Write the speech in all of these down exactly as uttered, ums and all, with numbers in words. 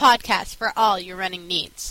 podcast for all your running needs.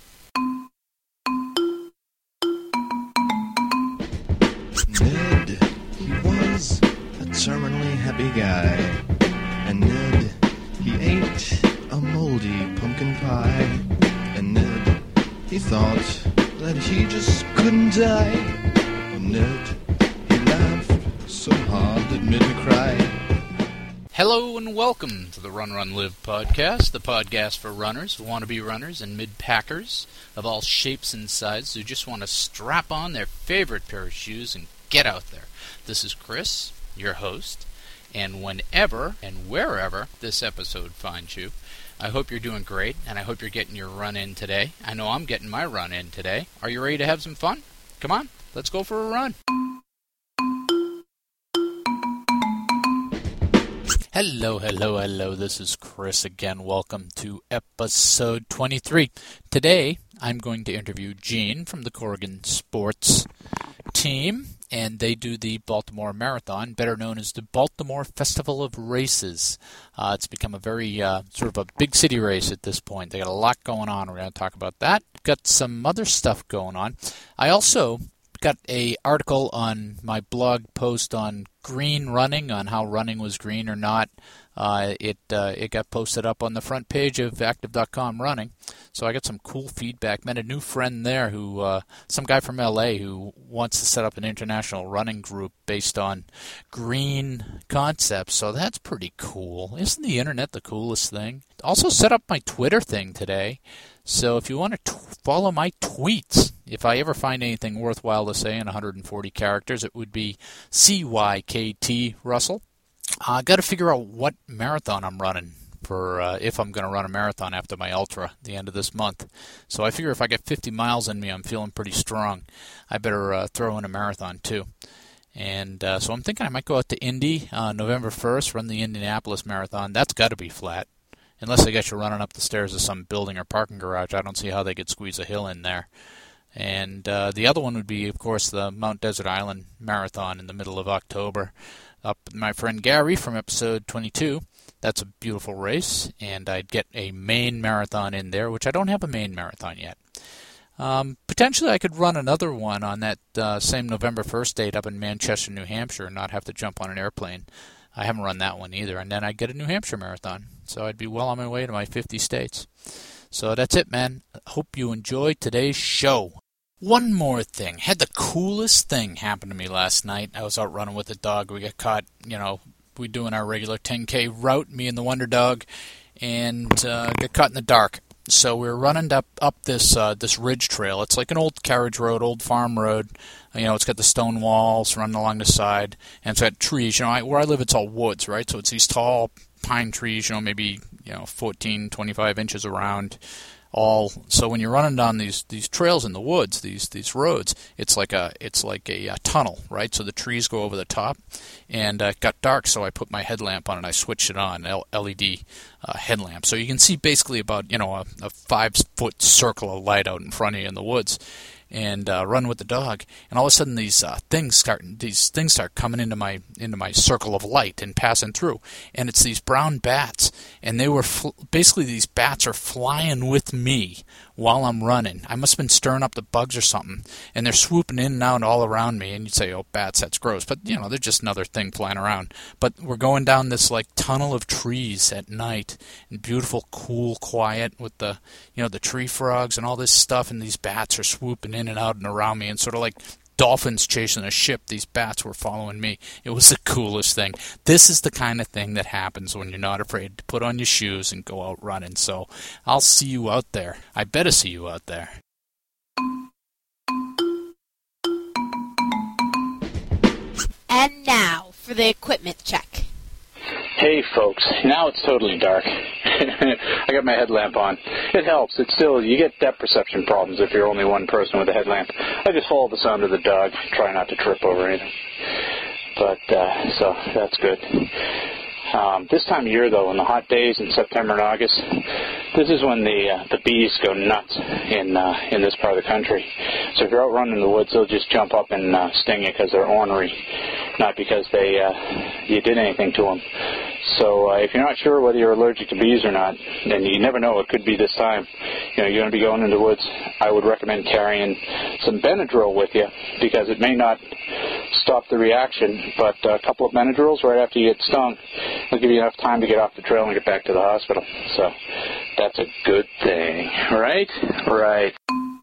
Ned, he was a terminally happy guy. And Ned, he ate a moldy pumpkin pie. And Ned, he thought that he just couldn't die. And Ned, he laughed so hard it made me cry. Hello and welcome to the Run, Run, Live podcast, the podcast for runners, wannabe runners, and mid-packers of all shapes and sizes who just want to strap on their favorite pair of shoes and get out there. This is Chris, your host, and whenever and wherever this episode finds you, I hope you're doing great, and I hope you're getting your run in today. I know I'm getting my run in today. Are you ready to have some fun? Come on, let's go for a run. Hello, hello, hello. This is Chris again. Welcome to episode twenty-three. Today, I'm going to interview Gene from the Corrigan Sports team, and they do the Baltimore Marathon, better known as the Baltimore Festival of Races. Uh, it's become a very uh, sort of a big city race at this point. They got a lot going on. We're going to talk about that. Got some other stuff going on. I also got a article on my blog post on green running, on how running was green or not. Uh, it uh, it got posted up on the front page of active dot com running. So I got some cool feedback. Met a new friend there, who uh, some guy from L A who wants to set up an international running group based on green concepts. So that's pretty cool. Isn't the internet the coolest thing? Also set up my Twitter thing today. So if you want to t- follow my tweets, if I ever find anything worthwhile to say in one hundred forty characters, it would be C Y K T Russell. I uh, got to figure out what marathon I'm running for, uh, if I'm going to run a marathon after my ultra at the end of this month. So I figure if I get fifty miles in me, I'm feeling pretty strong. I better uh, throw in a marathon too. And uh, so I'm thinking I might go out to Indy uh, November first, run the Indianapolis Marathon. That's got to be flat. Unless they get you running up the stairs of some building or parking garage, I don't see how they could squeeze a hill in there. And uh, the other one would be, of course, the Mount Desert Island Marathon in the middle of October. Up with my friend Gary from episode twenty-two. That's a beautiful race, and I'd get a Maine Marathon in there, which I don't have a Maine Marathon yet. Um, potentially I could run another one on that uh, same November first date up in Manchester, New Hampshire, and not have to jump on an airplane. I haven't run that one either, and then I'd get a New Hampshire Marathon. So I'd be well on my way to my fifty states. So that's it, man. Hope you enjoyed today's show. One more thing. Had the coolest thing happen to me last night. I was out running with the dog. We got caught, you know, we doing our regular ten K route, me and the Wonder Dog, and uh, got caught in the dark. So we were running up up this uh, this ridge trail. It's like an old carriage road, old farm road. You know, it's got the stone walls running along the side, and it's got trees. You know, I, where I live, it's all woods, right? So it's these tall pine trees, you know, maybe, you know, fourteen, twenty-five inches around. All so when you're running down these, these trails in the woods, these these roads, it's like a it's like a, a tunnel, right? So the trees go over the top, and uh, it got dark, so I put my headlamp on and I switched it on, L E D uh, headlamp, so you can see basically about, you know, a, a five foot circle of light out in front of you in the woods. And uh, run with the dog, and all of a sudden these uh, things start these things start coming into my into my circle of light and passing through, and it's these brown bats, and they were fl- basically these bats are flying with me while I'm running. I must have been stirring up the bugs or something, and they're swooping in and out all around me. And you'd say, "Oh, bats, that's gross," but you know, they're just another thing flying around. But we're going down this like tunnel of trees at night, and beautiful, cool, quiet with the you know the tree frogs and all this stuff, and these bats are swooping in and out and around me, and sort of like dolphins chasing a ship, these bats were following me. It was the coolest thing. This is the kind of thing that happens when you're not afraid to put on your shoes and go out running. So I'll see you out there. I better see you out there. And now for the equipment check. Hey folks, now it's totally dark. I got my headlamp on. It helps. It's still, you get depth perception problems if you're only one person with a headlamp. I just follow the sound of the dog, try not to trip over anything. But, uh, so, that's good. Um, this time of year, though, in the hot days in September and August, this is when the uh, the bees go nuts in uh, in this part of the country. So if you're out running in the woods, they'll just jump up and uh, sting you because they're ornery, not because they uh, you did anything to them. So uh, if you're not sure whether you're allergic to bees or not, and you never know, it could be this time, you know, you're going to be going into the woods, I would recommend carrying some Benadryl with you, because it may not stop the reaction, but a couple of Benadryls right after you get stung will give you enough time to get off the trail and get back to the hospital. So that's a good thing, right? Right.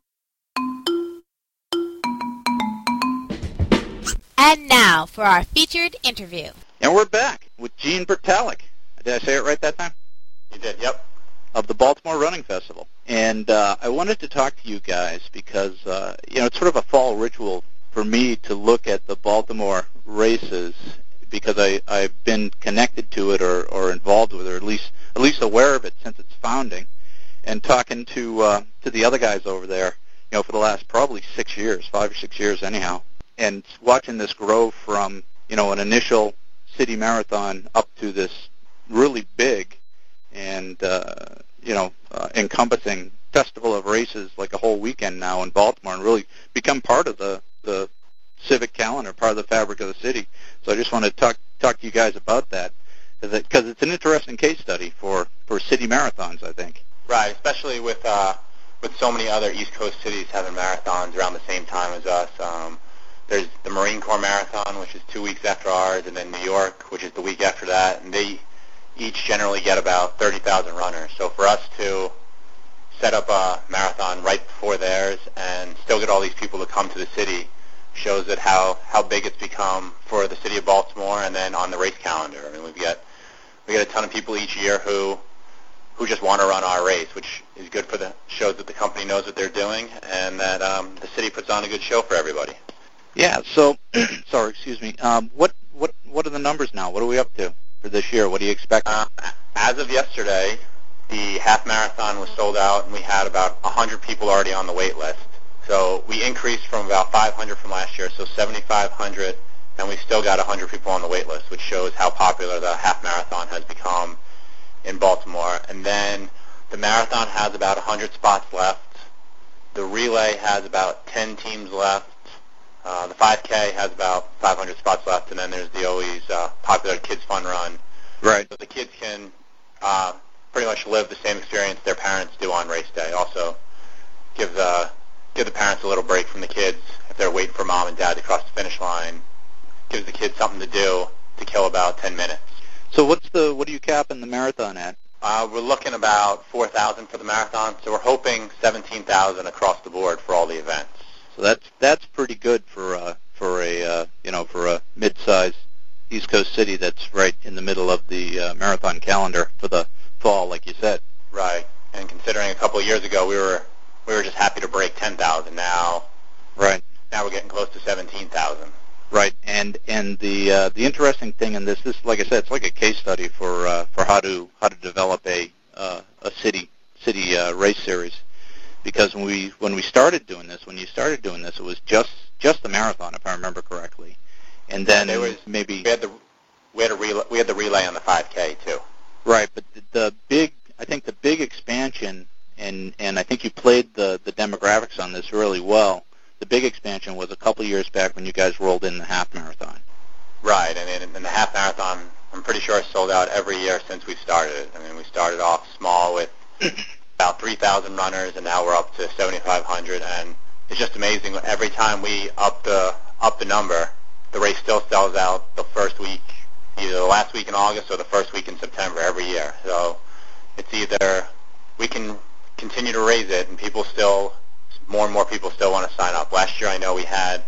And now for our featured interview. And we're back with Gene Bertalik. Did I say it right that time? You did, yep. Of the Baltimore Running Festival. And uh, I wanted to talk to you guys because, uh, you know, it's sort of a fall ritual for me to look at the Baltimore races because I, I've been connected to it or, or involved with it, or at least at least aware of it since its founding. And talking to uh, to the other guys over there, you know, for the last probably six years, five or six years anyhow, and watching this grow from, you know, an initial city marathon up to this really big and, uh, you know, uh, encompassing festival of races like a whole weekend now in Baltimore, and really become part of the, the civic calendar, part of the fabric of the city. So I just want to talk talk to you guys about that, because it's an interesting case study for, for city marathons, I think. Right, especially with uh, with so many other East Coast cities having marathons around the same time as us. Um, There's the Marine Corps Marathon, which is two weeks after ours, and then New York, which is the week after that, and they each generally get about thirty thousand runners. So for us to set up a marathon right before theirs and still get all these people to come to the city shows that how, how big it's become for the city of Baltimore, and then on the race calendar. I mean, we've got we get a ton of people each year who who just want to run our race, which is good for the shows that the company knows what they're doing, and that um, the city puts on a good show for everybody. Yeah, so, sorry, excuse me. Um, what, what, what are the numbers now? What are we up to for this year? What do you expect? Uh, as of yesterday, the half marathon was sold out, and we had about one hundred people already on the wait list. So we increased from about five hundred from last year, so seventy-five hundred, and we still got one hundred people on the wait list, which shows how popular the half marathon has become in Baltimore. And then the marathon has about one hundred spots left. The relay has about ten teams left. Uh, the five K has about five hundred spots left, and then there's the always uh, popular Kids Fun Run. Right. So the kids can uh, pretty much live the same experience their parents do on race day. Also, give the give the parents a little break from the kids if they're waiting for mom and dad to cross the finish line. Gives the kids something to do to kill about ten minutes. So what's the what are you capping the marathon at? Uh, we're looking about four thousand for the marathon, so we're hoping seventeen thousand across the board for all the events. So that's that's pretty good for uh, for a uh, you know for a mid-sized East Coast city that's right in the middle of the uh, marathon calendar for the fall, like you said. Right, and considering a couple of years ago we were we were just happy to break ten thousand. Now, right now we're getting close to seventeen thousand. Right, and and the uh, the interesting thing in this, this like I said, it's like a case study for uh, for how to how to develop a uh, a city city uh, race series. Because when we when we started doing this, when you started doing this, it was just just the marathon, if I remember correctly, and then there was maybe we had the we had a relay, we had the relay on the five K too. Right, but the, the big I think the big expansion, and and I think you played the the demographics on this really well. The big expansion was a couple years back when you guys rolled in the half marathon. Right, and in the half marathon, I'm pretty sure it's sold out every year since we started it. I mean, we started off small with about three thousand runners, and now we're up to seventy-five hundred, and it's just amazing. Every time we up the up the number, the race still sells out the first week, either the last week in August or the first week in September every year. So it's either we can continue to raise it, and people still, more and more people still want to sign up. Last year I know we had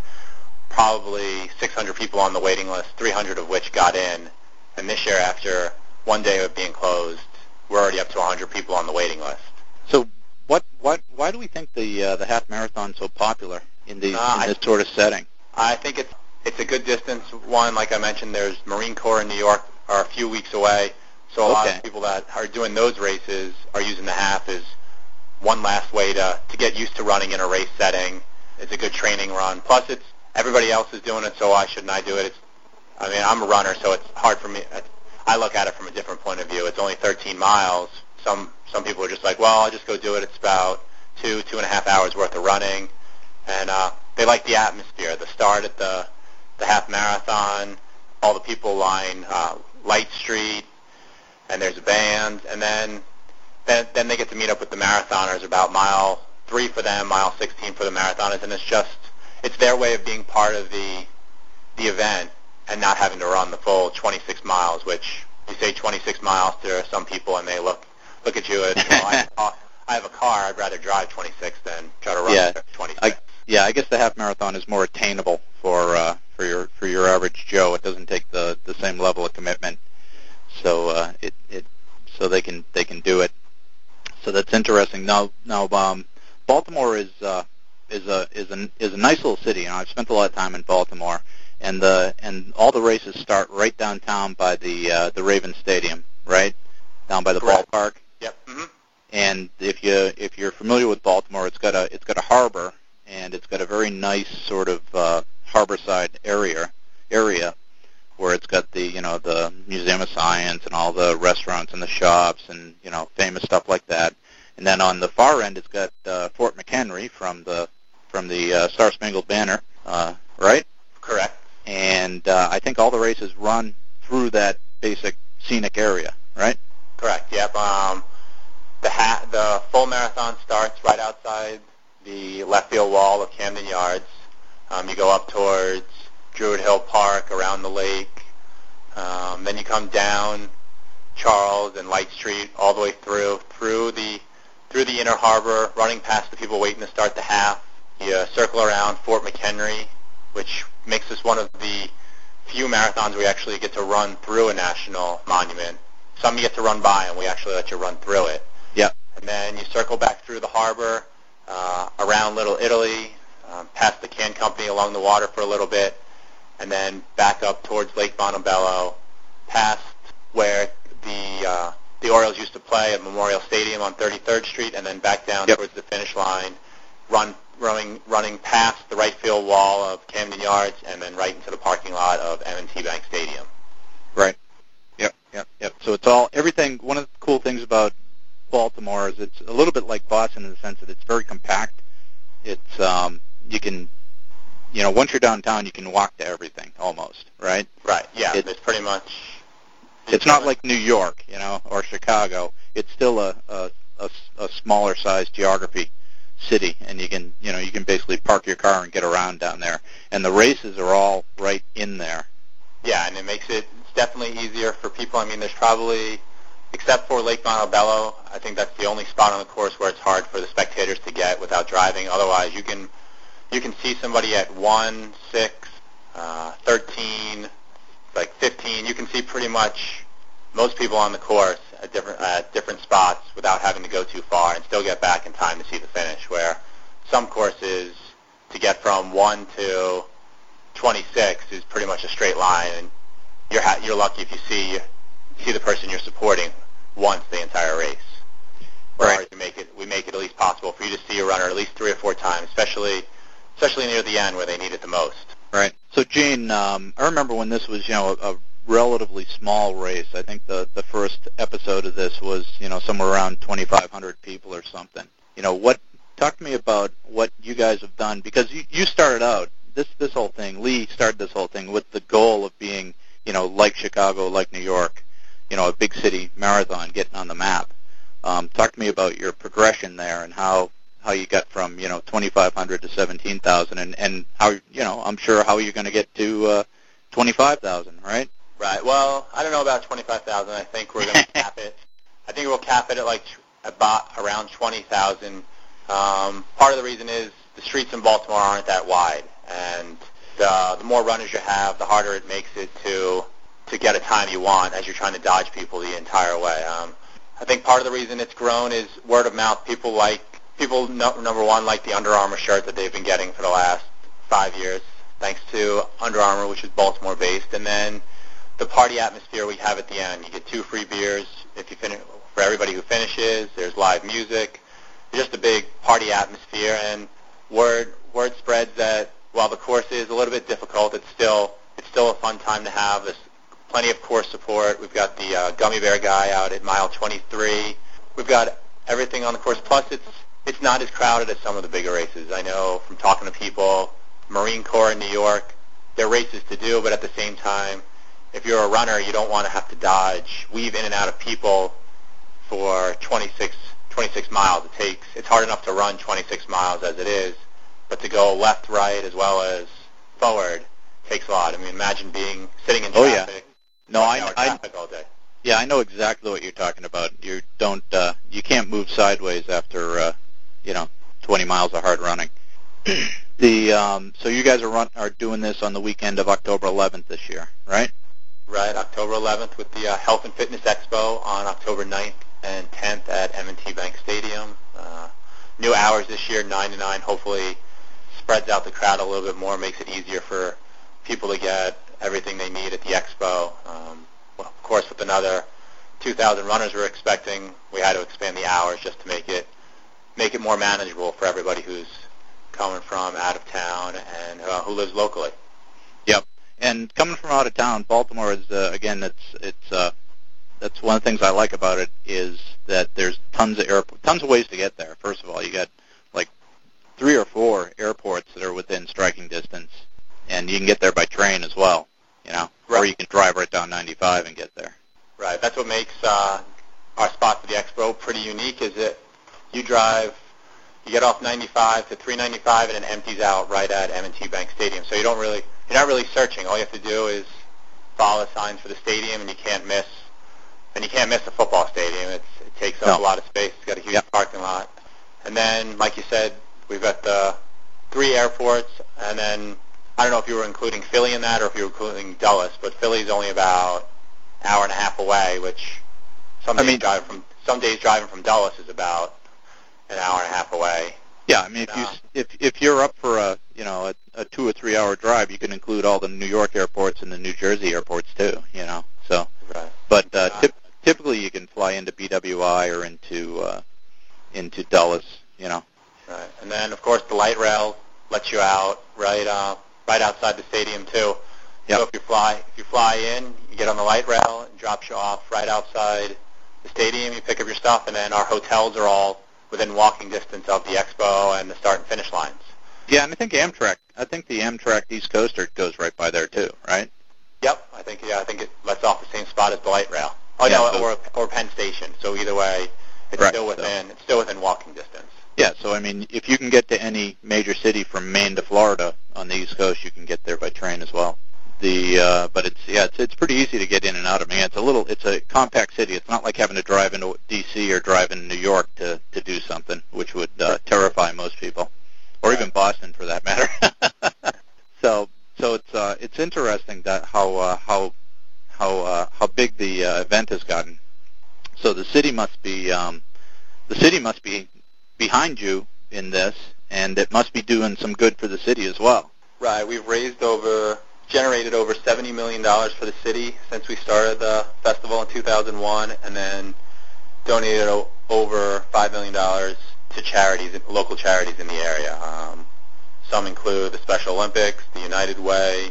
probably six hundred people on the waiting list, three hundred of which got in, and this year after one day of being closed, we're already up to one hundred people on the waiting list. So what what why do we think the uh, the half marathon is so popular in these uh, in this I, sort of setting? I think it's it's a good distance. One, like I mentioned, there's Marine Corps in New York are a few weeks away, so a okay. lot of people that are doing those races are using the half as one last way to to get used to running in a race setting. It's a good training run. Plus, it's everybody else is doing it, so why shouldn't I do it? It's, I mean, I'm a runner, so it's hard for me. I look at it from a different point of view. It's only thirteen miles. Some some people are just like, well, I'll just go do it. It's about two, two and a half hours worth of running. And uh, they like the atmosphere. The start at the, the half marathon, all the people line uh, Light Street, and there's a band, and then then then they get to meet up with the marathoners about mile three for them, mile sixteen for the marathoners, and it's just it's their way of being part of the the event and not having to run the full twenty-six miles. Which you say twenty-six miles to some people, and they look look at you as, you know, I, have a, I have a car. I'd rather drive twenty-six than try to run yeah, twenty-six. I, yeah, I guess the half marathon is more attainable for uh, for your for your average Joe. It doesn't take the, the same level of commitment, so uh, it it so they can they can do it. So that's interesting. Now now um, Baltimore is uh, is a is a is a nice little city. You know, I've spent a lot of time in Baltimore, and the and all the races start right downtown by the uh, the Ravens Stadium, right down by the Correct. ballpark. Yep. Mm-hmm. And if you if you're familiar with Baltimore, it's got a it's got a harbor, and it's got a very nice sort of uh, harborside area area where it's got the you know the Museum of Science and all the restaurants and the shops and you know famous stuff like that. And then on the far end, it's got uh, Fort McHenry from the from the uh, Star Spangled Banner, uh, right? Correct. And uh, I think all the races run through that basic scenic area, right? Correct. Yep. Um, the ha- the full marathon starts right outside the left field wall of Camden Yards. Um, you go up towards Druid Hill Park, around the lake. Um, then you come down Charles and Light Street all the way through through the through the inner harbor, running past the people waiting to start the half. You uh, circle around Fort McHenry, which makes this one of the few marathons we actually get to run through a national monument. Some you get to run by, and we actually let you run through it. Yeah. And then you circle back through the harbor, uh, around Little Italy, um, past the can company along the water for a little bit, and then back up towards Lake Montebello, past where the uh, the Orioles used to play at Memorial Stadium on thirty-third Street, and then back down yep. towards the finish line, run running running past the right field wall of Camden Yards, and then right into the parking lot of M and T Bank Stadium. Right. Yep. Yep. Yep. So it's all everything. One of the cool things about Baltimore is it's a little bit like Boston in the sense that it's very compact. It's um, you can, you know, once you're downtown, you can walk to everything almost, right? Right. Yeah. It, it's pretty much. It's, it's not like New York, you know, or Chicago. It's still a, a, a, a smaller size geography city, and you can, you know, you can basically park your car and get around down there. And the races are all right in there. Yeah, and it makes it it's definitely easier for people. I mean, there's probably, except for Lake Montebello, I think that's the only spot on the course where it's hard for the spectators to get without driving. Otherwise, you can you can see somebody at one, six, uh, thirteen, like fifteen. You can see pretty much most people on the course at different at different spots without having to go too far and still get back in time to see the finish. Where some courses, to get from one to twenty-six is pretty much a straight line, and you're ha- you're lucky if you see see the person you're supporting once the entire race. Whereas Right. we make it we make it at least possible for you to see a runner at least three or four times, especially especially near the end where they need it the most. Right. So, Gene, um, I remember when this was, you know, a, a relatively small race. I think the, the first episode of this was, you know, somewhere around twenty-five hundred people or something. You know, what? Talk to me about what you guys have done, because you, you started out, this, this whole thing, Lee started this whole thing with the goal of being, you know, like Chicago, like New York, you know, a big city marathon, getting on the map. Um, talk to me about your progression there and how, how you got from, you know, twenty-five hundred to seventeen thousand, and, and how, you know, I'm sure how you're going to get to uh, twenty-five thousand, right? Right. Well, I don't know about twenty-five thousand. I think we're going to cap it. I think we'll cap it at like about around twenty thousand. Um, part of the reason is the streets in Baltimore aren't that wide, and the, the more runners you have, the harder it makes it to to get a time you want as you're trying to dodge people the entire way. Um, I think part of the reason it's grown is word of mouth. People like people no, number one like the Under Armour shirt that they've been getting for the last five years, thanks to Under Armour, which is Baltimore based, and then the party atmosphere we have at the end. You get two free beers if you finish for everybody who finishes. There's live music. It's just a big party atmosphere, and word word spreads that while the course is a little bit difficult, it's still it's still a fun time to have. There's plenty of course support. We've got the uh, Gummy Bear guy out at mile twenty-three. We've got everything on the course. Plus, it's it's not as crowded as some of the bigger races. I know from talking to people, Marine Corps in New York, there are races to do, but at the same time, if you're a runner, you don't want to have to dodge, weave in and out of people for twenty-six, twenty-six miles. It takes, it's hard enough to run twenty-six miles as it is, but to go left, right, as well as forward takes a lot. I mean, imagine being sitting in Oh, yeah. traffic, No, I, hour I, traffic all day. yeah, I know exactly what you're talking about. You don't, uh, you can't move sideways after, uh, you know, twenty miles of hard running. the, um, so you guys are run, are doing this on the weekend of October eleventh this year, right? Right, October eleventh with the uh, Health and Fitness Expo on October ninth and tenth at M and T Bank Stadium. Uh, new hours this year, nine to nine. Hopefully spreads out the crowd a little bit more, makes it easier for people to get everything they need at the expo. Um, well, of course, with another two thousand runners we're expecting, we had to expand the hours just to make it make it more manageable for everybody who's coming from out of town and uh, who lives locally. Yep. And coming from out of town, Baltimore is uh, again. It's it's uh, that's one of the things I like about it is that there's tons of airport, tons of ways to get there. First of all, you got like three or four airports that are within striking distance, and you can get there by train as well. You know, Right. or you can drive right down ninety-five and get there. Right. That's what makes uh, our spot for the expo pretty unique. Is that you drive, you get off ninety-five to three ninety-five, and it empties out right at M and T Bank Stadium. So you don't really, you're not really searching. All you have to do is follow the signs for the stadium, and you can't miss. And you can't miss a football stadium. It's, it takes up No. a lot of space. It's got a huge Yep. parking lot. And then, like you said, we've got the three airports, and then I don't know if you were including Philly in that or if you were including Dulles, but Philly's only about an hour and a half away, which some I days mean- driving from some days driving from Dulles is about an hour and a half away. Yeah, I mean, if you No. s if if you're up for a you know a, a two or three hour drive, you can include all the New York airports and the New Jersey airports too. You know, so Right. but uh, Uh, tip, typically you can fly into B W I or into uh, into Dulles. You know. Right. And then, of course, the light rail lets you out right uh, right outside the stadium too. Yep. So if you fly if you fly in, you get on the light rail and drops you off right outside the stadium. You pick up your stuff, and then our hotels are all within walking distance of the expo and the start and finish lines. Yeah, and I think Amtrak. I think the Amtrak East Coaster goes right by there too, right? Yep. I think yeah. I think it lets off the same spot as the light rail. Oh Yeah, no, so- or or Penn Station. So either way, it's Right, still so- within it's still within walking distance. Yeah, so I mean, if you can get to any major city from Maine to Florida on the East Coast, you can get there by train as well. The uh, but it's yeah, it's it's pretty easy to get in and out of. I mean, it's a little, it's a compact city. It's not like having to drive into D C or drive into New York to to do something, which would uh, terrify most people, or even Boston for that matter. so so it's uh, it's interesting that how uh, how how uh, how big the uh, event has gotten. So the city must be um, the city must be behind you in this, and it must be doing some good for the city as well. Right. We've raised over, generated over seventy million dollars for the city since we started the festival in two thousand one, and then donated o- over five million dollars to charities, local charities in the area. Um, some include the Special Olympics, the United Way,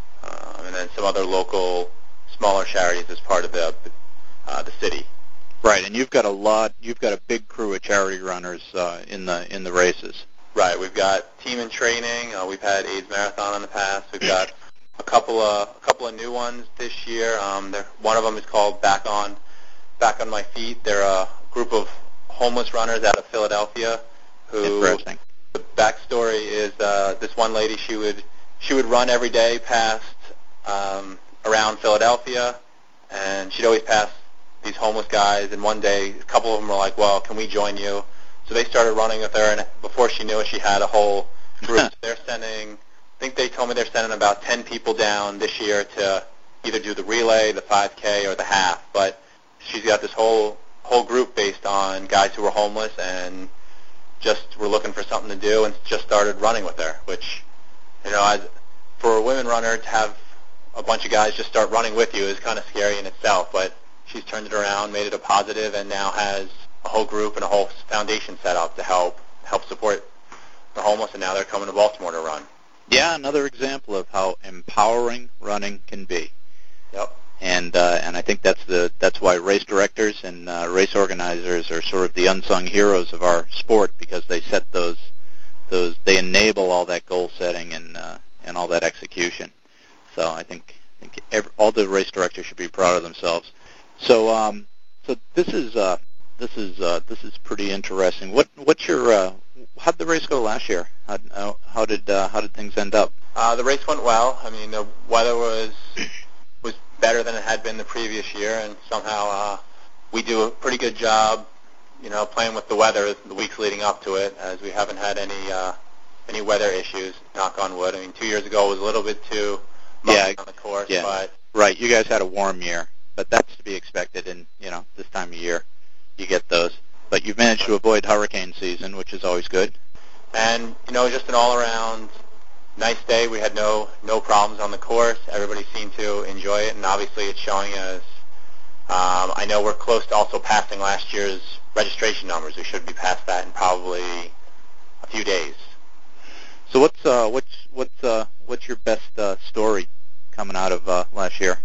um, and then some other local smaller charities as part of the uh, the city. Right, and you've got a lot, you've got a big crew of charity runners uh, in the in the races. Right. We've got team in training. Uh, we've had AIDS Marathon in the past. We've got a couple of a couple of new ones this year. Um, they're, one of them is called Back on Back on My Feet. They're a group of homeless runners out of Philadelphia. Who Interesting. the backstory is uh, this one lady. She would she would run every day past um, around Philadelphia, and she'd always pass these homeless guys. And one day, a couple of them were like, "Well, can we join you?" So they started running with her, and before she knew it, she had a whole group. So they're sending, I think they told me they're sending about ten people down this year to either do the relay, the five K, or the half. But she's got this whole whole group based on guys who were homeless and just were looking for something to do, and just started running with her. Which, you know, as for a women runner to have a bunch of guys just start running with you is kind of scary in itself. But she's turned it around, made it a positive, and now has a whole group and a whole foundation set up to help help support the homeless, and now they're coming to Baltimore to run. Yeah, another example of how empowering running can be. Yep. And uh, and I think that's the that's why race directors and uh, race organizers are sort of the unsung heroes of our sport, because they set those those they enable all that goal setting and uh, and all that execution. So I think think every, all the race directors should be proud of themselves. So, um, so this is uh, this is uh, this is pretty interesting. What what's your uh, how did the race go last year? How, uh, how did uh, how did things end up? Uh, the race went well. I mean, the weather was was better than it had been the previous year, and somehow uh, we do a pretty good job, you know, playing with the weather the weeks leading up to it, as we haven't had any uh, any weather issues. Knock on wood. I mean, two years ago was a little bit too much yeah, on the course, yeah. but Right. You guys had a warm year, but that's to be expected. In you know this time of year, you get those. But you've managed to avoid hurricane season, which is always good. And you know, just an all-around nice day. We had no no problems on the course. Everybody seemed to enjoy it, and obviously it's showing us. Um, I know we're close to also passing last year's registration numbers. We should be past that in probably a few days. So what's uh, what's what's uh, what's your best uh, story coming out of uh, last year?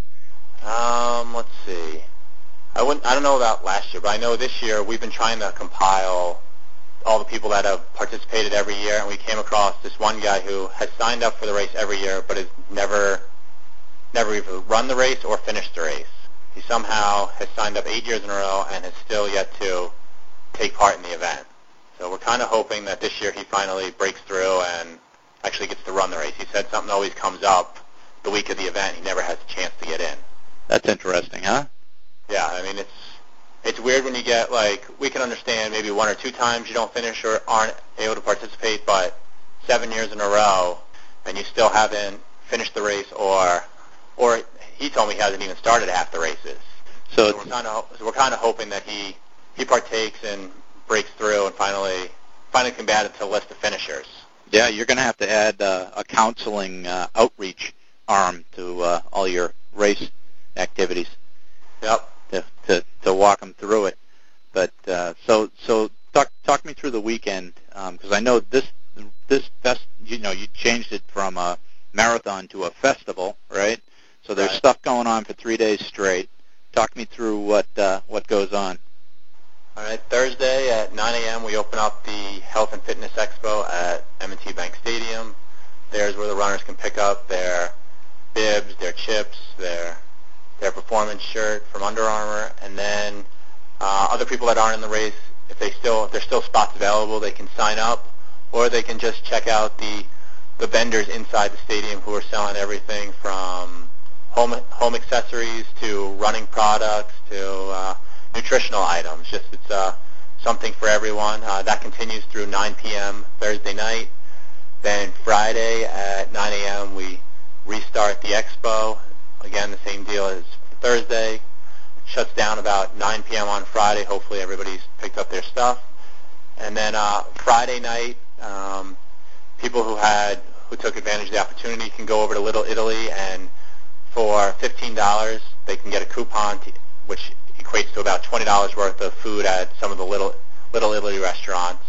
Um, let's see. I wouldn't. I don't know about last year, but I know this year we've been trying to compile all the people that have participated every year, and we came across this one guy who has signed up for the race every year, but has never, never either run the race or finished the race. He somehow has signed up eight years in a row and has still yet to take part in the event. So we're kind of hoping that this year he finally breaks through and actually gets to run the race. He said something always comes up the week of the event. He never has a chance to get in. That's interesting, huh? Yeah, I mean, it's it's weird when you get, like, we can understand maybe one or two times you don't finish or aren't able to participate, but seven years in a row and you still haven't finished the race, or or he told me he hasn't even started half the races. So, so we're kind of so we're kind of hoping that he he partakes and breaks through and finally finally can be added to the list of finishers. Yeah, you're going to have to add uh, a counseling uh, outreach arm to uh, all your race activities. Yep. To, to to walk them through it, but uh, so so talk talk me through the weekend, because um, I know this this fest you know you changed it from a marathon to a festival, right? So there's Right. stuff going on for three days straight. Talk me through what uh, what goes on. All right, Thursday at nine a.m. we open up the Health and Fitness Expo at M and T Bank Stadium. There's where the runners can pick up their bibs, their chips, their their performance shirt from Under Armour, and then uh, other people that aren't in the race, if they still if there's still spots available, they can sign up, or they can just check out the the vendors inside the stadium who are selling everything from home home accessories to running products to uh, nutritional items. Just it's uh, something for everyone. Uh, that continues through nine p.m. Thursday night. Then Friday at nine a.m. we restart the expo. Again, the same deal as Thursday. Shuts down about nine p.m. on Friday. Hopefully everybody's picked up their stuff. And then uh, Friday night, um, people who had who took advantage of the opportunity can go over to Little Italy, and for fifteen dollars they can get a coupon, to, which equates to about twenty dollars worth of food at some of the Little Little Italy restaurants.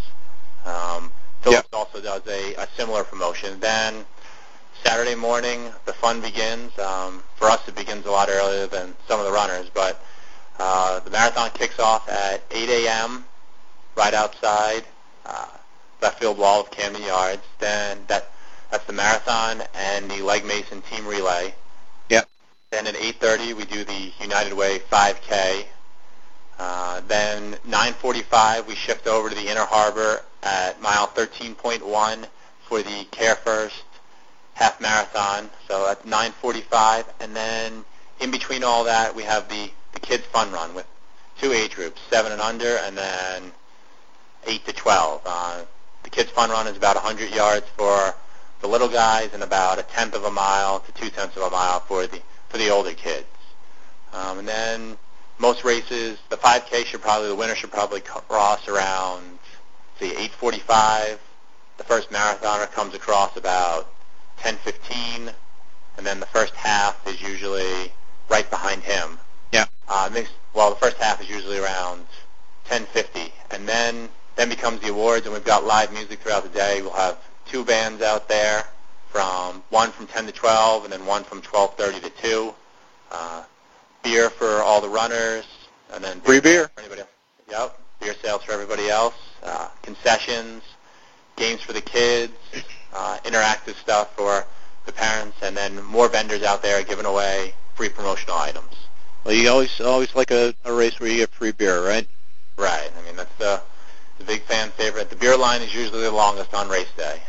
Um, Phillips yep. also does a, a similar promotion. Then Saturday morning, the fun begins. Um, for us, it begins a lot earlier than some of the runners, but uh, the marathon kicks off at eight a.m. right outside uh, left field wall of Camden Yards. Then that that's the marathon and the leg mason team relay. Yep. Then at eight thirty, we do the United Way five K. Uh, then nine forty-five, we shift over to the Inner Harbor at mile thirteen point one for the Care First half marathon. So that's nine forty-five, and then in between all that, we have the, the kids fun run with two age groups, seven and under, and then eight to twelve. Uh, the kids fun run is about one hundred yards for the little guys and about a tenth of a mile to two tenths of a mile for the for the older kids. Um, and then most races, the five K should probably the winner should probably cross around see eight forty-five. The first marathoner comes across about ten fifteen, and then the first half is usually right behind him. Yeah. Uh, makes, well, the first half is usually around ten fifty, and then then becomes the awards, and we've got live music throughout the day. We'll have two bands out there, from one from ten to twelve, and then one from twelve thirty to two. Uh, beer for all the runners, and then free beer for anybody else. Yep, beer sales for everybody else. Uh, concessions, games for the kids, uh, interactive stuff for to parents, and then more vendors out there giving away free promotional items. Well, you always always like a, a race where you get free beer, right? Right. I mean, that's the, the big fan favorite. The beer line is usually the longest on race day.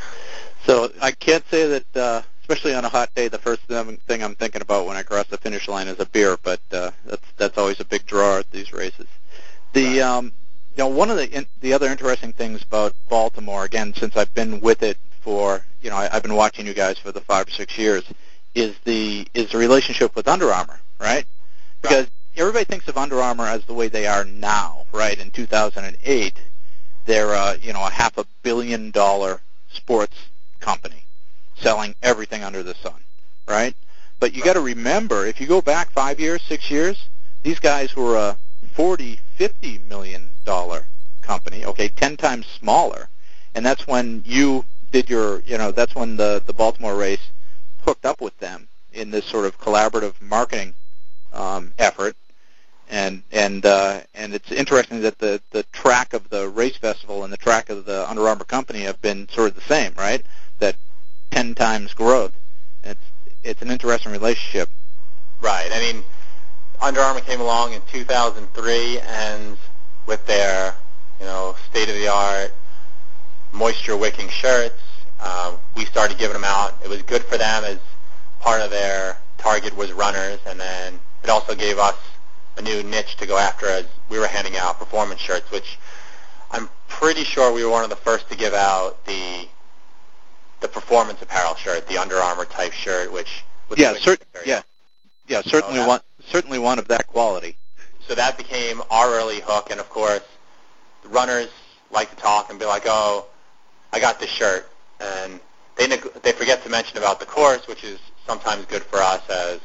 So I can't say that, uh, especially on a hot day, the first thing I'm thinking about when I cross the finish line is a beer, but uh, that's that's always a big draw at these races. The Right. um, you know, one of the in, the other interesting things about Baltimore, again, since I've been with it for, you know, I, I've been watching you guys for the five or six years, is the is the relationship with Under Armour, right? Because everybody thinks of Under Armour as the way they are now, right? In two thousand eight, they're uh, you know a half a billion dollar sports company selling everything under the sun, right? But you got to remember, if you go back five years, six years, these guys were a forty, fifty million dollar company, okay, ten times smaller, and that's when you did your, you know, that's when the the Baltimore race hooked up with them in this sort of collaborative marketing um, effort, and and uh, and it's interesting that the the track of the race festival and the track of the Under Armour company have been sort of the same, right? That ten times growth. It's it's an interesting relationship. Right. I mean, Under Armour came along in two thousand three, and with their, you know, state-of-the-art moisture-wicking shirts, uh, we started giving them out. It was good for them as part of their target was runners, and then it also gave us a new niche to go after as we were handing out performance shirts, which I'm pretty sure we were one of the first to give out the the performance apparel shirt, the Under Armour type shirt, which was Yeah, the cer- material. yeah, yeah, certainly So that- one certainly one of that quality. So that became our early hook, and of course, the runners like to talk and be like, "Oh, I got this shirt," and they neg- they forget to mention about the course, which is sometimes good for us as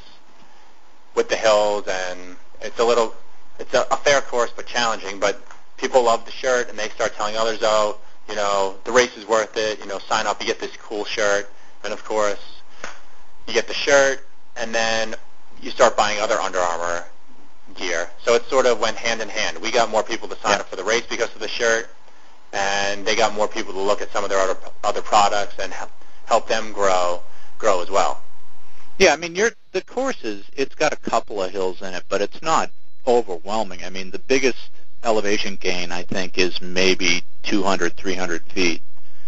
with the hills, and it's a little, it's a, a fair course but challenging. But people love the shirt, and they start telling others, "Oh, you know, the race is worth it. You know, sign up, you get this cool shirt," and of course, you get the shirt, and then you start buying other Under Armour gear. So it sort of went hand in hand. We got more people to sign Yeah. up for the race because of the shirt, and they got more people to look at some of their other other products and help, help them grow grow as well. Yeah, I mean, you're, the course is, it's got a couple of hills in it, but it's not overwhelming. I mean, the biggest elevation gain, I think, is maybe two hundred, three hundred feet.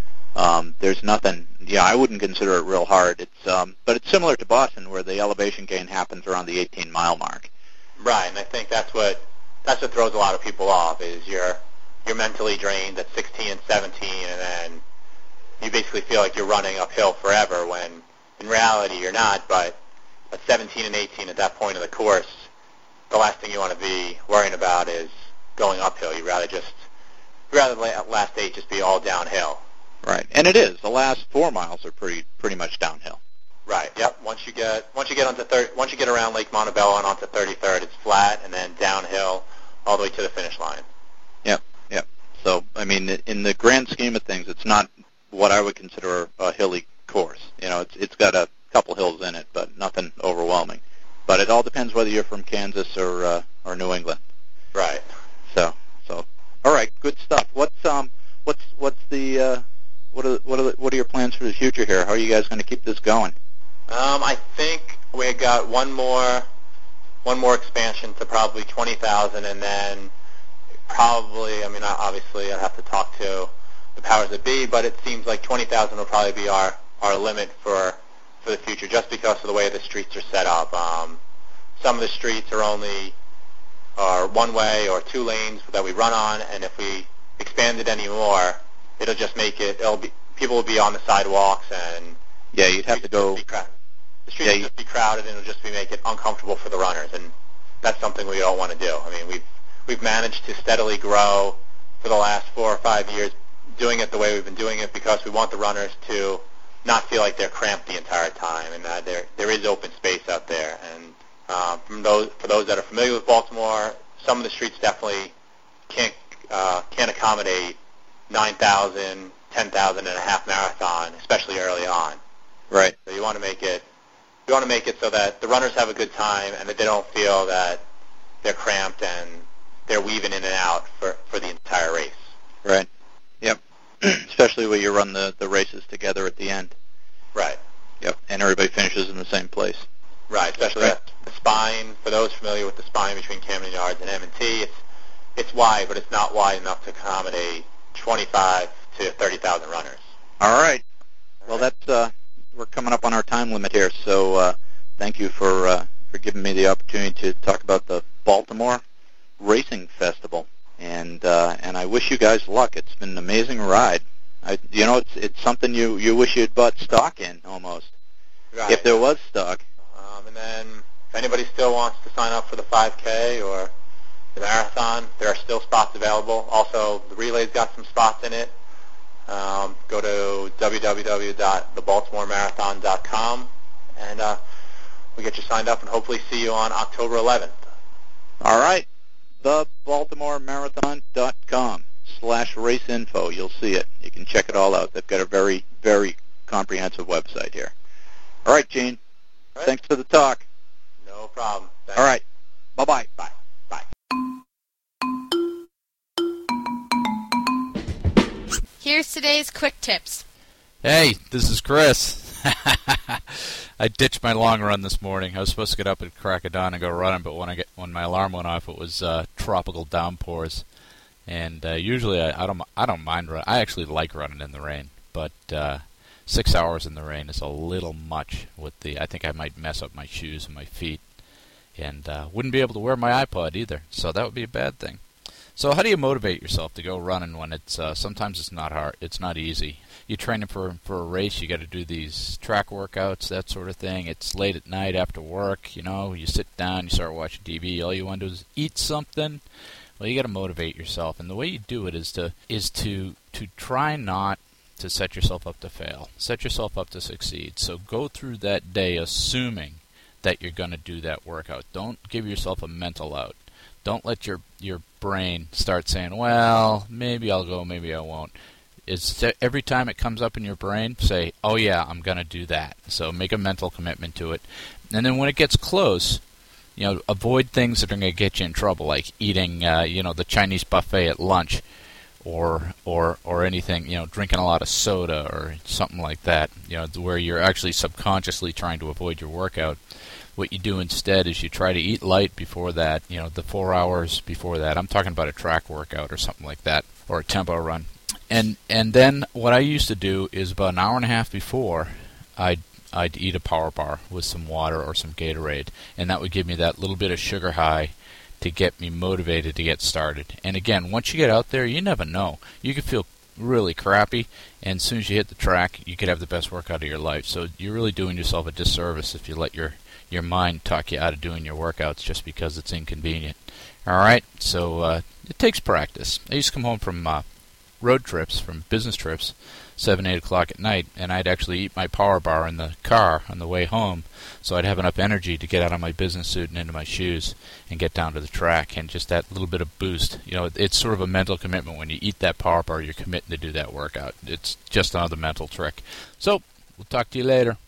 Um, there's nothing, yeah, I wouldn't consider it real hard. It's, um, but it's similar to Boston, where the elevation gain happens around the eighteen mile mark. Right, and I think that's what that's what throws a lot of people off is you're you're mentally drained at sixteen and seventeen, and then you basically feel like you're running uphill forever when in reality you're not. But at seventeen and eighteen, at that point of the course, the last thing you want to be worrying about is going uphill. You'd rather just you'd rather the last eight just be all downhill. Right, and it is. The last four miles are pretty pretty much downhill. Right. Yep. Once you get once you get onto third, once you get around Lake Montebello and onto thirty-third, it's flat, and then downhill all the way to the finish line. Yep, yep. So, I mean, in the grand scheme of things, it's not what I would consider a hilly course. You know, it's it's got a couple hills in it, but nothing overwhelming. But it all depends whether you're from Kansas or uh, or New England. Right. So, so, all right, good stuff. What's um, what's what's the uh, what are what are the, what are your plans for the future here? How are you guys going to keep this going? Um, I think we got one more, one more expansion to probably twenty thousand, and then probably, I mean, obviously, I'd have to talk to the powers that be, but it seems like twenty thousand will probably be our, our limit for for the future, just because of the way the streets are set up. Um, some of the streets are only are one way or two lanes that we run on, and if we expand it any more, it'll just make it. It'll be people will be on the sidewalks, and Yeah, you'd have to go. the streets Yeah, will you- just be crowded, and it'll just be make it uncomfortable for the runners, and that's something we don't want to do. I mean, we've we've managed to steadily grow for the last four or five years, doing it the way we've been doing it because we want the runners to not feel like they're cramped the entire time, and that there there is open space out there. And uh, from those for those that are familiar with Baltimore, some of the streets definitely can't uh, can't accommodate nine thousand, ten thousand and a half marathon, especially early on. Right. So you want to make it, you want to make it so that the runners have a good time and that they don't feel that they're cramped and they're weaving in and out for, for the entire race. Right. Yep. Especially when you run the, the races together at the end. Right. Yep, and everybody finishes in the same place. Right, especially Right. the spine. For those familiar with the spine between Camden Yards and M and T, it's it's wide, but it's not wide enough to accommodate twenty-five to thirty thousand runners. All right. Well, that's uh, we're coming up on our time limit here, so uh, thank you for uh, for giving me the opportunity to talk about the Baltimore Racing Festival, and uh, and I wish you guys luck. It's been an amazing ride. I, you know, it's it's something you, you wish you'd bought stock in almost, Right. if there was stock. Um, and then if anybody still wants to sign up for the five K or the marathon, there are still spots available. Also, the relay's got some spots in it. Um, go to w w w dot the baltimore marathon dot com, and uh, we'll get you signed up and hopefully see you on October eleventh. All right. the baltimore marathon dot com slash race info. You'll see it. You can check it all out. They've got a very, very comprehensive website here. All right, Gene. All right. Thanks for the talk. No problem. Thanks. All right. Bye-bye. Bye. Bye. Here's today's quick tips. Hey, this is Chris. I ditched my long run this morning. I was supposed to get up at crack of dawn and go running, but when I get when my alarm went off, it was uh, tropical downpours. And uh, usually I, I don't I don't mind running. I actually like running in the rain, but uh, six hours in the rain is a little much. With the I think I might mess up my shoes and my feet, and uh, wouldn't be able to wear my iPod either. So that would be a bad thing. So how do you motivate yourself to go running when it's uh, sometimes it's not hard, it's not easy. You're training for for a race, you got to do these track workouts, that sort of thing. It's late at night after work, you know, you sit down, you start watching T V, all you want to do is eat something. Well, you got to motivate yourself, and the way you do it is to is to to try not to set yourself up to fail. Set yourself up to succeed. So go through that day assuming that you're going to do that workout. Don't give yourself a mental out. Don't let your your brain start saying, well, maybe I'll go, maybe I won't. It's every time it comes up in your brain, say, oh yeah, I'm going to do that. So make a mental commitment to it. And then when it gets close, you know, avoid things that are going to get you in trouble, like eating, uh, you know, the Chinese buffet at lunch, or or or anything, you know, drinking a lot of soda or something like that, you know, where you're actually subconsciously trying to avoid your workout. What you do instead is you try to eat light before that, you know, the four hours before that. I'm talking about a track workout or something like that, or a tempo run. And and then what I used to do is about an hour and a half before, I'd I'd eat a power bar with some water or some Gatorade, and that would give me that little bit of sugar high to get me motivated to get started. And again, once you get out there, you never know. You could feel really crappy, and as soon as you hit the track, you could have the best workout of your life. So you're really doing yourself a disservice if you let your your mind talk you out of doing your workouts just because it's inconvenient. All right, so uh, it takes practice. I used to come home from uh, road trips, from business trips, seven, eight o'clock at night, and I'd actually eat my power bar in the car on the way home, so I'd have enough energy to get out of my business suit and into my shoes and get down to the track, and just that little bit of boost. You know, it's sort of a mental commitment. When you eat that power bar, you're committing to do that workout. It's just another mental trick. So, we'll talk to you later.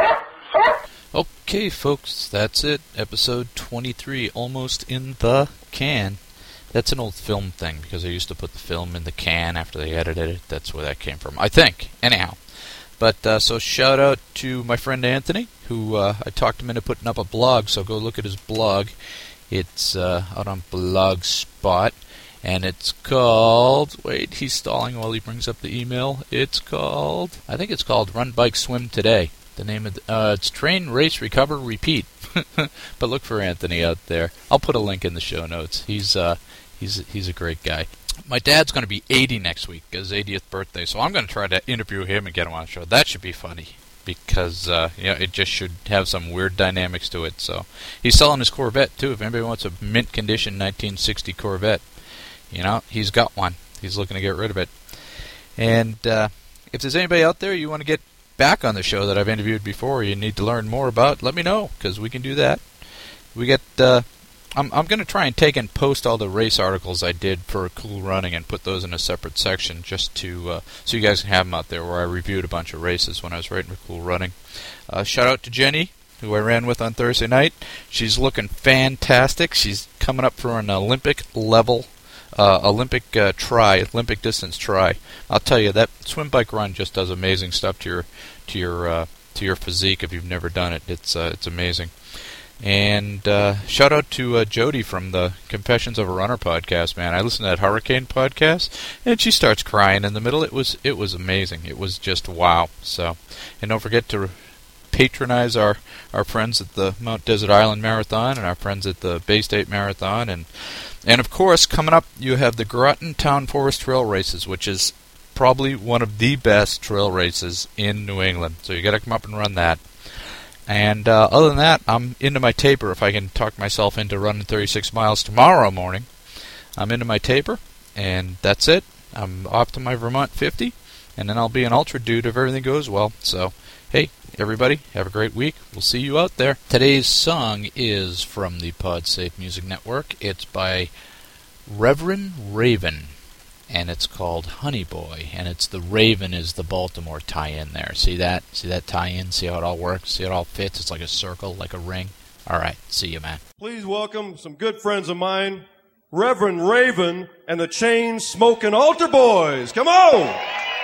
Okay, folks, that's it. Episode twenty-three, almost in the can. That's an old film thing, because I used to put the film in the can after they edited it. That's where that came from, I think. Anyhow. But, uh, so shout out to my friend Anthony, who uh, I talked him into putting up a blog, so go look at his blog. It's uh, out on Blogspot, and it's called, wait, he's stalling while he brings up the email. It's called, I think it's called Run, Bike, Swim Today. The name of the, uh, it's Train, Race, Recover, Repeat. But look for Anthony out there. I'll put a link in the show notes. He's uh, he's he's a great guy. My dad's going to be eighty next week, his eightieth birthday, so I'm going to try to interview him and get him on the show. That should be funny, because uh, you know, it just should have some weird dynamics to it. So he's selling his Corvette too. If anybody wants a mint condition nineteen sixty Corvette, you know, he's got one. He's looking to get rid of it. And uh, if there's anybody out there you want to get back on the show that I've interviewed before, you need to learn more about, let me know, because we can do that. We get, uh, I'm, I'm going to try and take and post all the race articles I did for Cool Running and put those in a separate section, just to, uh, so you guys can have them out there, where I reviewed a bunch of races when I was writing for Cool Running. Uh, shout out to Jenny, who I ran with on Thursday night. She's looking fantastic. She's coming up for an Olympic level Uh, Olympic uh, try, Olympic distance try. I'll tell you, that swim, bike, run just does amazing stuff to your to your uh, to your physique if you've never done it. It's uh, it's amazing. And uh, shout out to uh, Jody from the Confessions of a Runner podcast, man. I listened to that Hurricane podcast, and she starts crying in the middle. It was it was amazing. It was just wow. So, and don't forget to patronize our, our friends at the Mount Desert Island Marathon and our friends at the Bay State Marathon. And, and of course, coming up, you have the Groton Town Forest Trail Races, which is probably one of the best trail races in New England. So you got to come up and run that. And uh, other than that, I'm into my taper. If I can talk myself into running thirty-six miles tomorrow morning, I'm into my taper, and that's it. I'm off to my Vermont fifty, and then I'll be an ultra dude if everything goes well. So, hey, everybody, have a great week. We'll see you out there. Today's song is from the PodSafe Music Network. It's by Reverend Raven, and it's called Honey Boy, and it's the Raven is the Baltimore tie-in there. See that? See that tie-in? See how it all works? See how it all fits? It's like a circle, like a ring. All right, see you, man. Please welcome some good friends of mine, Reverend Raven and the Chain-Smoking Altar Boys. Come on!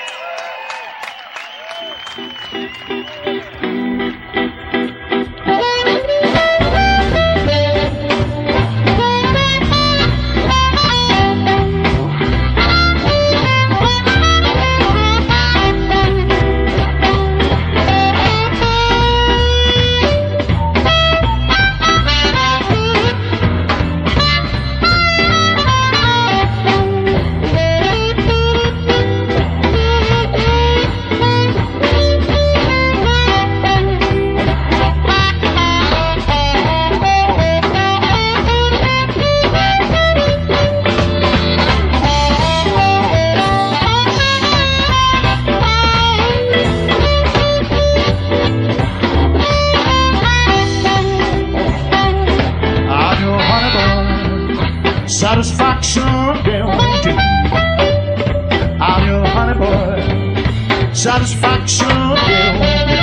Satisfaction guaranteed. I'm your honey boy. Satisfaction guaranteed.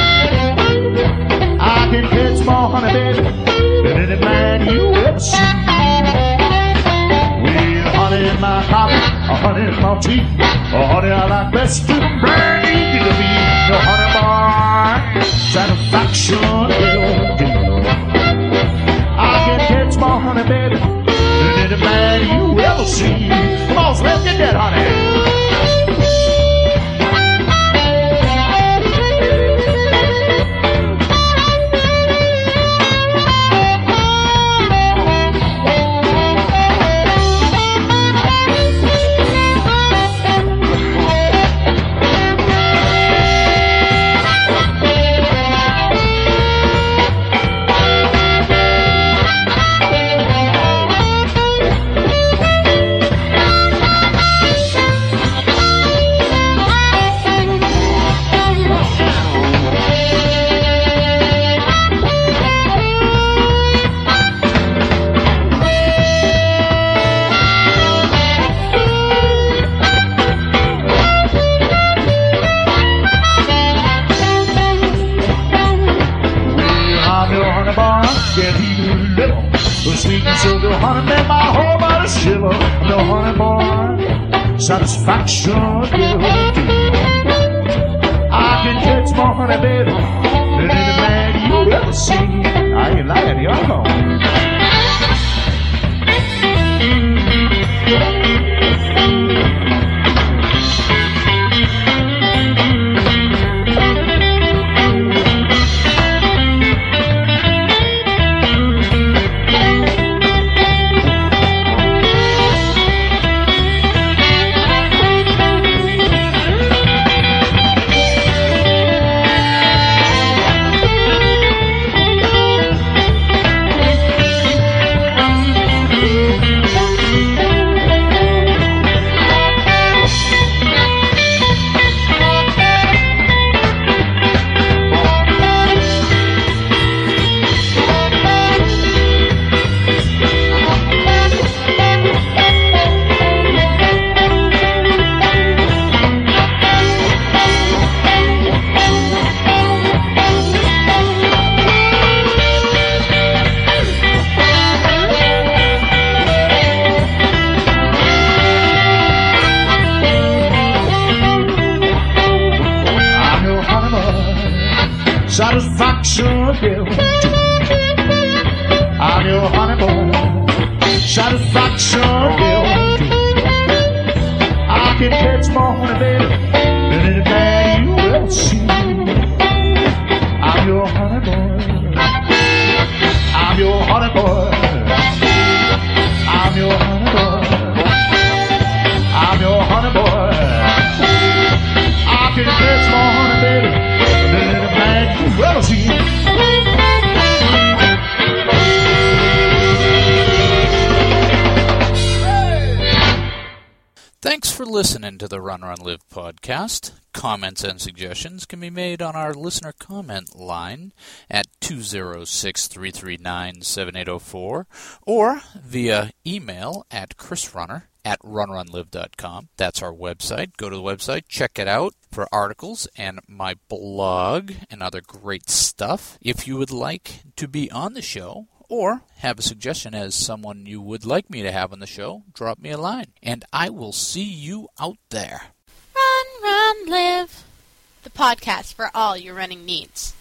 I can catch more honey, baby, than any man you ever see. With honey in my coffee, a honey in my tea, a honey I like best to bring to me. The honey boy. Satisfaction guaranteed. I can catch more honey, baby, than any man you ever see. Come on, Slim, get that honey. Satisfaction guaranteed. I can catch more honey, baby, than any man you ever seen. I ain't lying, y'all know. guarantee. I'm your honey boy, satisfaction guarantee. I can catch more honey, baby, than any man you ever see. I'm your honey boy, I'm your honey boy, I'm your honey boy, I'm your honey boy. I can catch more honey, baby, than any man you ever see. Thanks for listening to the Run, Run, Live podcast. Comments and suggestions can be made on our listener comment line at two oh six, three three nine, seven eight oh four or via email at chrisrunner at run run live dot com. That's our website. Go to the website, check it out for articles and my blog and other great stuff. If you would like to be on the show, or have a suggestion as someone you would like me to have on the show, drop me a line, and I will see you out there. Run, Run, Live. The podcast for all your running needs.